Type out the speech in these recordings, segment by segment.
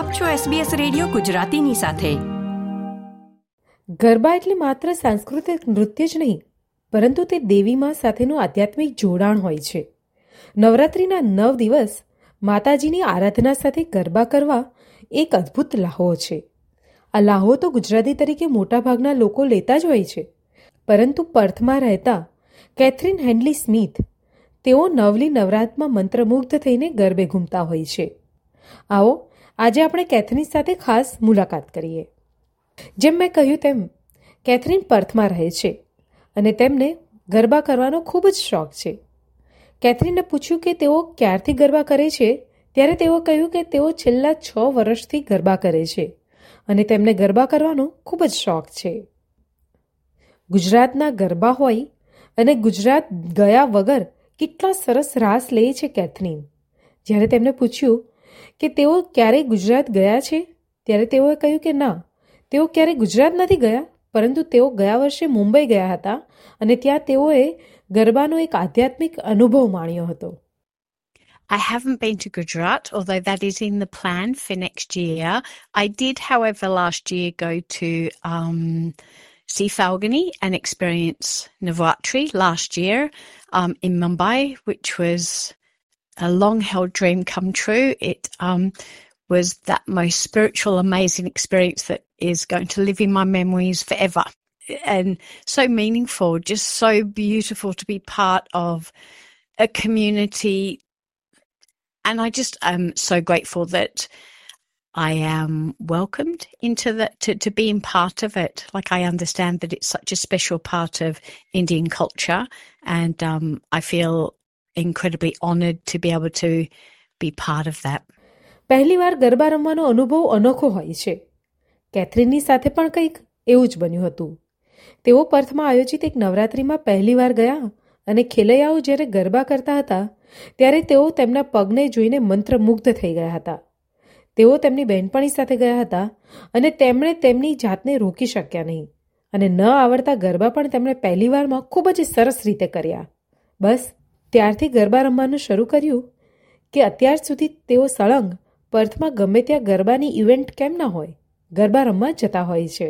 આપ છો SBS radio ગુજરાતીની સાથે. ગરબા એટલે માત્ર સાંસ્કૃતિક નૃત્ય જ નહીં, પરંતુ તે દેવીમાં સાથેનું આધ્યાત્મિક જોડાણ હોય છે. નવરાત્રિના 9 દિવસ માતાજીની આરાધના સાથે ગરબા કરવા એક અદ્ભુત લાહો છે. આ લાહો તો ગુજરાતી તરીકે મોટાભાગના લોકો લેતા જ હોય છે, પરંતુ પર્થમાં રહેતા કેથરીન હેન્ડલી સ્મિથ તેઓ નવલી નવરાતમાં મંત્રમુગ્ધ થઈને ગરબે ઘૂમતા હોય છે. આવો આજે આપણે કેથરીન સાથે ખાસ મુલાકાત કરીએ. જેમ મેં કહ્યું તેમ કેથરીન પર્થમાં રહે છે અને તેમને ગરબા કરવાનો ખૂબ જ શોખ છે. કેથરીનને પૂછ્યું કે તેઓ ક્યારથી ગરબા કરે છે, ત્યારે તેઓ કહ્યું કે તેઓ છેલ્લા 6 વર્ષથી ગરબા કરે છે અને તેમને ગરબા કરવાનો ખૂબ જ શોખ છે. ગુજરાતના ગરબા હોય અને ગુજરાત ગયા વગર કેટલા સરસ રાસ લે છે કેથરીન. જ્યારે તેમને પૂછ્યું કે તેઓ ક્યારેય ગુજરાત ગયા છે, ત્યારે તેઓએ કહ્યું કે ના, તેઓ ક્યારેય ગુજરાત નથી ગયા, પરંતુ તેઓ ગયા વર્ષે મુંબઈ ગયા હતા અને ત્યાં તેઓએ ગરબાનો એક આધ્યાત્મિક અનુભવ માણ્યો હતો. I haven't been to Gujarat, although that is in the plan for next year. I did, however, last year go to see Falguni and experience Navratri last year in Mumbai, which was a long-held dream come true. It was that most spiritual, amazing experience that is going to live in my memories forever. And so meaningful, just so beautiful to be part of a community. And I just am so grateful that I am welcomed into that, to being part of it. Like, I understand that it's such a special part of Indian culture, and I feel incredibly honoured to be able to be part of that. પહેલી વાર ગરબા રમવાનો અનુભવ અનોખો હોય છે. કેથરીનની સાથે પણ કંઈક એવું જ બન્યું હતું. તેઓ પર્થમાં આયોજિત એક નવરાત્રિમાં પહેલી વાર ગયા અને ખેલૈયાઓ જ્યારે ગરબા કરતા હતા ત્યારે તેઓ તેમના પગને જોઈને મંત્રમુગ્ધ થઈ ગયા હતા. તેઓ તેમની બહેનપણી સાથે ગયા હતા અને તેમણે તેમની જાતને રોકી શક્યા નહીં અને ન આવડતા ગરબા પણ તેમણે પહેલી વારમાં ખૂબ જ સરસ રીતે કર્યા. બસ ત્યારથી ગરબા રમવાનું શરૂ કર્યું કે અત્યાર સુધી તેઓ સળંગ પર્થમાં ગમે ત્યાં ગરબાની ઇવેન્ટ કેમ ના હોય, ગરબા રમવા જતા હોય છે.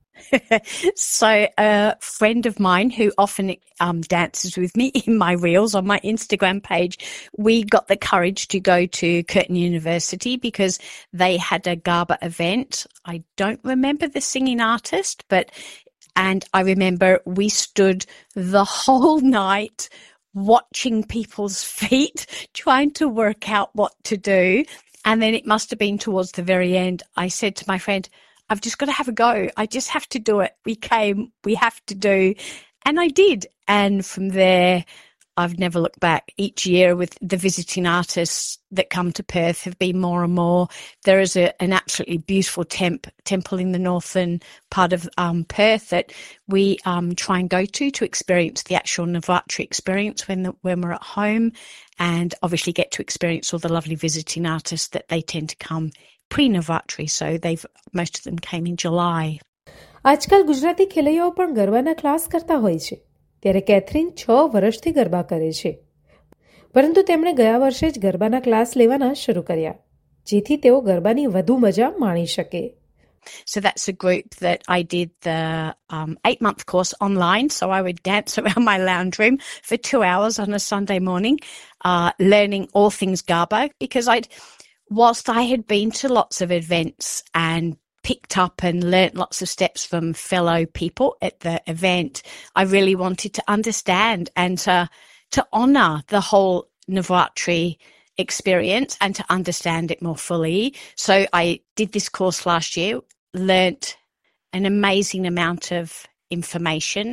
So a friend of mine who often dances with me in my reels on my Instagram page, we got the courage to go to Curtin University because they had a Garba event. I don't remember the singing artist, and I remember we stood the whole night watching people's feet, trying to work out what to do. And then it must have been towards the very end, I said to my friend, I've just got to have a go. I just have to do it. We have to do. And I did. And from there, I've never looked back. Each year with the visiting artists that come to Perth have been more and more. There is an absolutely beautiful temple in the northern part of Perth that we try and go to experience the actual Navratri experience when we're at home, and obviously get to experience all the lovely visiting artists that they tend to come pre-Navratri. So most of them came in July. આજકાલ ગુજરાતી ખેલૈયાઓ પણ ગરબાના class કરતા હોય છે. ત્યારે Catherine 6 વર્ષથી ગરબા કરે છે, પરંતુ તેમણે ગયા વર્ષે જ ગરબાના ક્લાસ લેવાના શરૂ કર્યા, જેથી તેઓ ગરબાની વધુ મજા માણી શકે. So that's a group that I did the 8-month course online. So I would dance around my lounge room for 2 hours on a Sunday morning, learning all things Garbo, because whilst I had been to lots of events and picked up and learnt lots of steps from fellow people at the event, I really wanted to understand and to honour the whole Navratri experience and to understand it more fully. So I did this course last year, learnt an amazing amount of information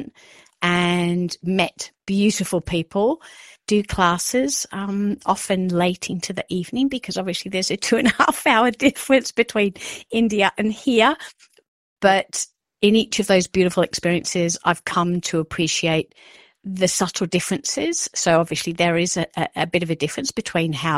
and met beautiful people, do classes, often late into the evening because obviously there's a 2.5 hour difference between India and here. But in each of those beautiful experiences, I've come to appreciate the subtle differences. So obviously there is a bit of a difference between how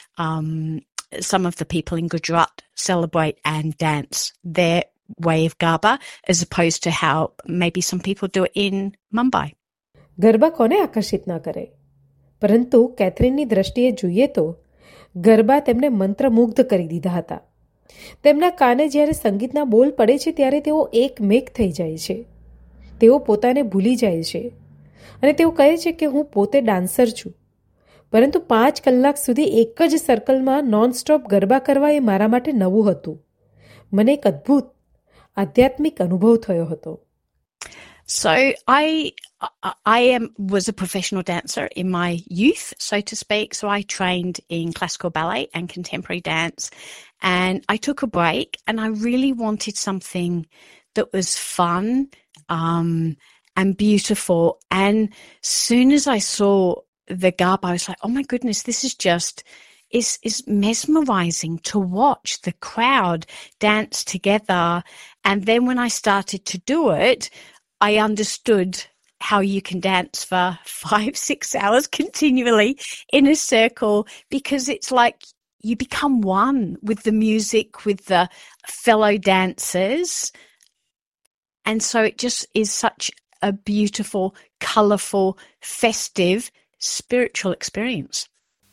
some of the people in Gujarat celebrate and dance their way of Garba as opposed to how maybe some people do it in Mumbai. Garba કોને આકર્ષિત ના કરે, પરંતુ કેથરીનની દ્રષ્ટિએ જોઈએ તો ગરબા તેમને મંત્રમુગ્ધ કરી દીધા હતા. તેમના કાને જ્યારે સંગીતના બોલ પડે છે ત્યારે તેઓ એકમેક થઈ જાય છે. તેઓ પોતાને ભૂલી જાય છે અને તેઓ કહે છે કે હું પોતે ડાન્સર છું. પરંતુ 5 કલાક સુધી એક જ સર્કલમાં નોનસ્ટોપ ગરબા કરવા એ મારા માટે નવું હતું. મને એક અદ્ભુત આધ્યાત્મિક અનુભવ થયો હતો. So I was a professional dancer in my youth, so to speak. So I trained in classical ballet and contemporary dance, and I took a break, and I really wanted something that was fun and beautiful. And soon as I saw the garba, I was like, oh my goodness, this is just is mesmerizing to watch the crowd dance together. And then when I started to do it, I understood how you can dance for 5-6 hours continually in a circle, because it's like you become one with the music, with the fellow dancers. And so it just is such a beautiful, colourful, festive, spiritual experience.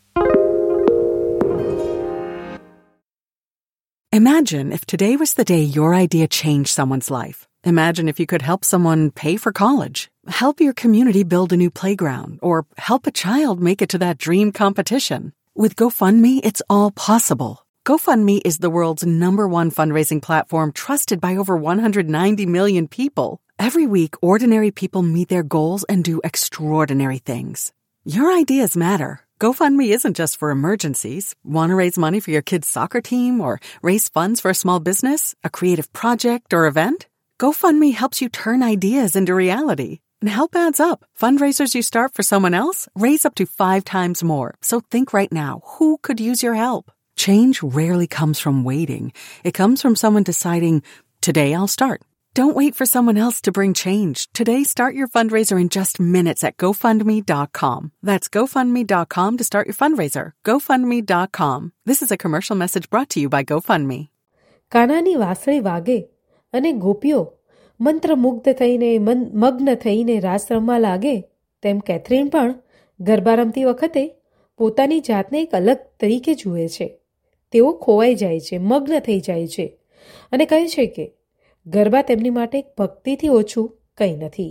Imagine if today was the day your idea changed someone's life. Imagine if you could help someone pay for college, help your community build a new playground, or help a child make it to that dream competition. With GoFundMe, it's all possible. GoFundMe is the world's #1 fundraising platform trusted by over 190 million people. Every week, ordinary people meet their goals and do extraordinary things. Your ideas matter. GoFundMe isn't just for emergencies. Want to raise money for your kid's soccer team or raise funds for a small business, a creative project, or event? GoFundMe helps you turn ideas into reality. And help adds up. Fundraisers you start for someone else raise up to 5 times more. So think right now, who could use your help? Change rarely comes from waiting. It comes from someone deciding, today I'll start. Don't wait for someone else to bring change. Today, start your fundraiser in just minutes at GoFundMe.com. That's GoFundMe.com to start your fundraiser. GoFundMe.com. This is a commercial message brought to you by GoFundMe. કાનાની વાંસળી વાગે અને ગોપીઓ મંત્રમુગ્ધ થઈને મગ્ન થઈને રાસ રમવા લાગે, તેમ કેથરીન પણ ગરબા રમતી વખતે પોતાની જાતને એક અલગ તરીકે જુએ છે. તેઓ ખોવાઈ જાય છે, મગ્ન થઈ જાય છે અને કહે છે કે ગરબા તેમની માટે એક ભક્તિથી ઓછું કંઈ નથી.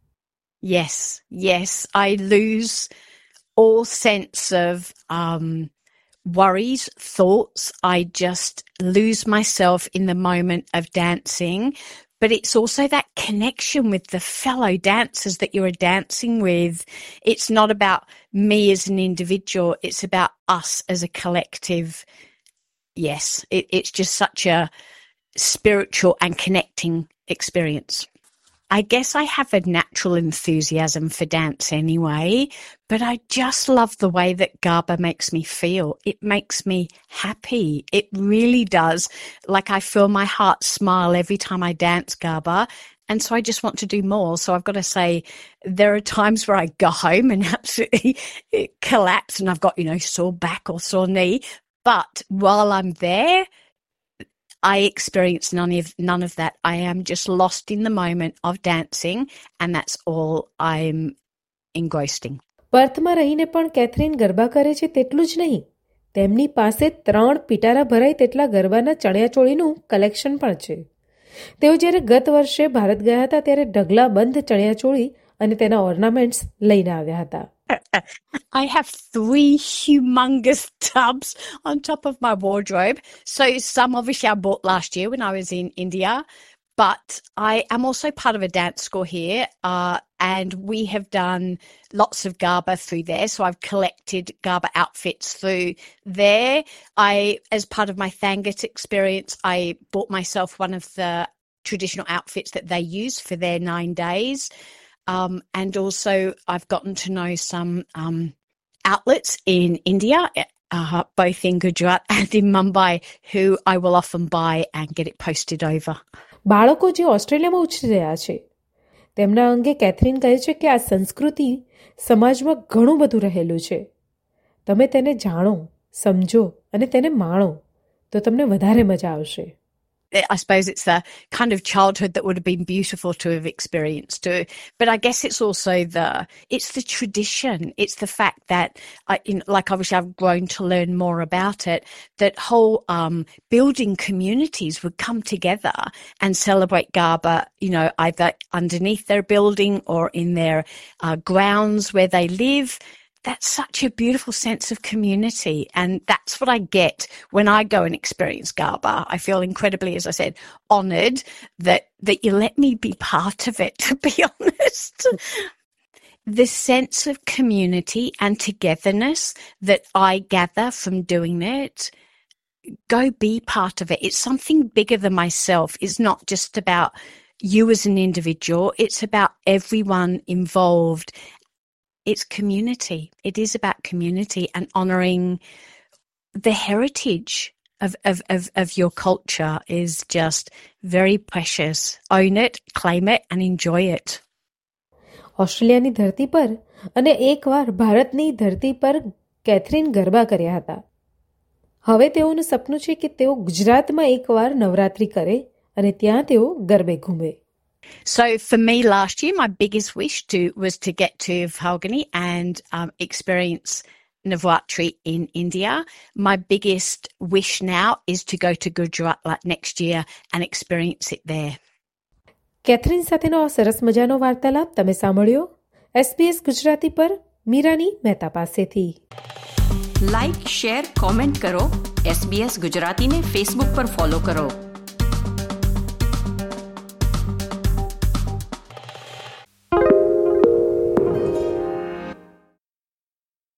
Yes, I lose all sense of worries, thoughts. I just lose myself in the moment of dancing. But it's also that connection with the fellow dancers that you're dancing with. It's not about me as an individual. It's about us as a collective. Yes, it's just such a spiritual and connecting experience. I guess I have a natural enthusiasm for dance anyway, but I just love the way that garba makes me feel. It makes me happy. It really does. Like I feel my heart smile every time I dance garba, and so I just want to do more. So I've got to say, there are times where I go home and absolutely collapse and I've got, sore back or sore knee. But while I'm there, I experience none of that. I am just lost in the moment of dancing, and that's all I'm engrossed in. પર્થમાં રહીને પણ Catherine garba કરે છે તેટલું જ નહીં, તેમની પાસે 3 પિટારા ભરાય તેટલા ગરબાના ચણિયાચોળીનું કલેક્શન પણ છે. તેઓ જ્યારે ગત વર્ષે ભારત ગયા હતા ત્યારે ઢગલાબંધ ચણિયાચોળી અને તેના ઓર્નામેન્ટ્સ લઈને આવ્યા હતા. I have 3 humongous tubs on top of my wardrobe. So some obviously I bought last year when I was in India, but I am also part of a dance school here, and we have done lots of garba through there. So I've collected garba outfits through there. As part of my Thangat experience, I bought myself one of the traditional outfits that they use for their 9 days. And also I've gotten to know some outlets in India, both in Gujarat and in Mumbai, who I will often buy and get it posted over. બાળકો જે ઓસ્ટ્રેલિયામાં ઉછરી રહ્યા છે તેમના અંગે Catherine કહે છે કે આ સંસ્કૃતિ સમાજમાં ઘણું બધું રહેલું છે. તમે તેને જાણો, સમજો અને તેને માણો તો તમને વધારે મજા આવશે. I suppose it's the kind of childhood that would have been beautiful to have experienced too. But I guess it's also it's the tradition. It's the fact that, obviously I've grown to learn more about it, that whole building communities would come together and celebrate Garba, either underneath their building or in their grounds where they live. That's such a beautiful sense of community. And that's what I get when I go and experience Garba. I feel incredibly, as I said, honoured that you let me be part of it, to be honest. The sense of community and togetherness that I gather from doing that, go be part of it. It's something bigger than myself. It's not just about you as an individual. It's about everyone involved. It's community. It is about community and honouring the heritage of your culture is just very precious. Own it, claim it and enjoy it. ઓસ્ટ્રેલિયાની ધરતી પર અને એકવાર ભારતની ધરતી પર Catherine garba કર્યા હતા. હવે તેઓનું સપનું છે કે તેઓ ગુજરાતમાં એકવાર નવરાત્રી કરે અને ત્યાં તેઓ ગરબે ઘૂમે. So for me last year, my biggest wish was to get to Phalguni and experience Navratri in India. My biggest wish now is to go to Gujarat next year and experience it there. Catherine સાથેનો આ સરસ મજાનો વાર્તાલાપ તમે સાંભળ્યો SBS Gujarati પર મીરાની મહેતા પાસેથી. લાઇક, શેર, કોમેન્ટ કરો. SBS ગુજરાતીને ફેસબુક પર ફોલો કરો.